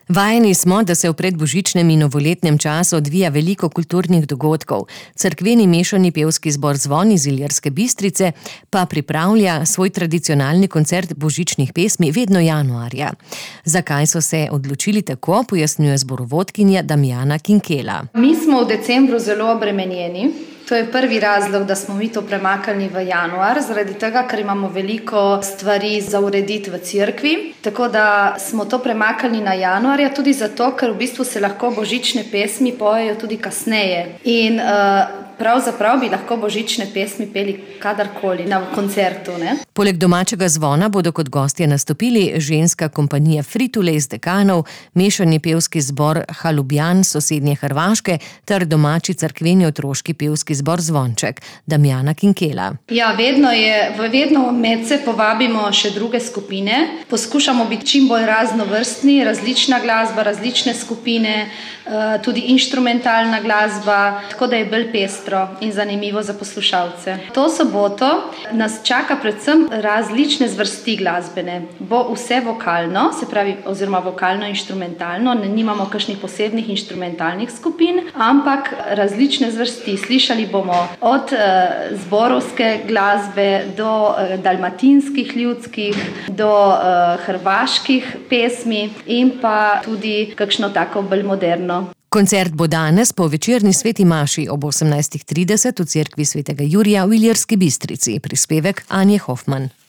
Vajeni smo, da se v predbožičnem in novoletnem času odvija veliko kulturnih dogodkov. Cerkveni mešani pevski zbor Zvon iz Ilirske Bistrice pa pripravlja svoj tradicionalni koncert božičnih pesmi vedno januarja. Zakaj so se odločili tako, pojasnjuje zborovodkinja Damjana Kinkela. Mi smo v decembru zelo obremenjeni. To je prvi razlog, da smo mi to premaknili v januar, zaradi tega, ker imamo veliko stvari za urediti v cerkvi. Tako da smo to premaknili na januarja, tudi zato, ker v bistvu se lahko božične pesmi pojejo tudi kasneje. In pravzaprav bi lahko božične pesmi peli kadarkoli na koncertu, ne? Poleg domačega zvona bodo kot gostje nastopili ženska kompanija Fritule iz Dekanov, mešani pevski zbor Halubjan s sosednje Hrvaške ter domači cerkveni otroški pevski zbor Zvonček. Damjana Kinkela. Ja, vedno medse povabimo še druge skupine. Poskušamo biti čim bolj raznovrstni, različna glasba, različne skupine, tudi inštrumentalna glasba, tako da je bolj pestro in zanimivo za poslušalce. To soboto nas čaka predvsem različne zvrsti glasbene. Bo vse vokalno, se pravi, oziroma vokalno-inštrumentalno, nimamo kakšnih posebnih inštrumentalnih skupin, ampak različne zvrsti. Slišali bomo od zborovske glasbe do dalmatinskih ljudskih, do hrvaških pesmi in pa tudi kakšno tako bolj moderno. Koncert bo danes po večerni sveti maši ob 18:30 v cerkvi svetega Jurija v Ilirski Bistrici. Prispevek Anje Hofman.